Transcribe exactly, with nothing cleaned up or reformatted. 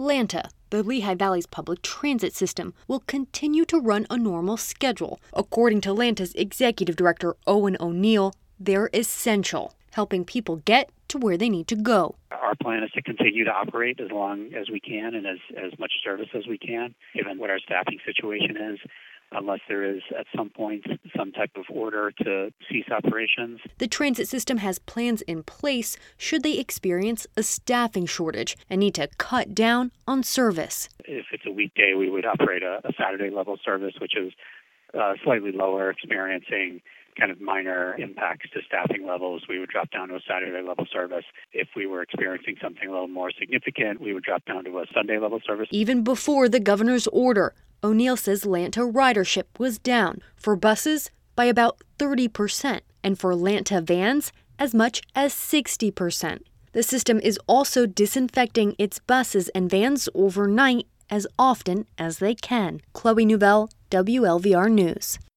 Lanta, the Lehigh Valley's public transit system, will continue to run a normal schedule. According to Lanta's executive director, Owen O'Neill, they're essential, helping people get to where they need to go. Our plan is to continue to operate as long as we can and as, as much service as we can, given what our staffing situation is, unless there is at some point some type of order to cease operations. The transit system has plans in place should they experience a staffing shortage and need to cut down on service. If it's a weekday, we would operate a, a Saturday level service, which is uh, slightly lower, experiencing kind of minor impacts to staffing levels. We would drop down to a Saturday level service. If we were experiencing something a little more significant, we would drop down to a Sunday level service. Even before the governor's order, O'Neill says Lanta ridership was down for buses by about thirty percent and for Lanta vans as much as sixty percent. The system is also disinfecting its buses and vans overnight as often as they can. Chloe Newbell, W L V R News.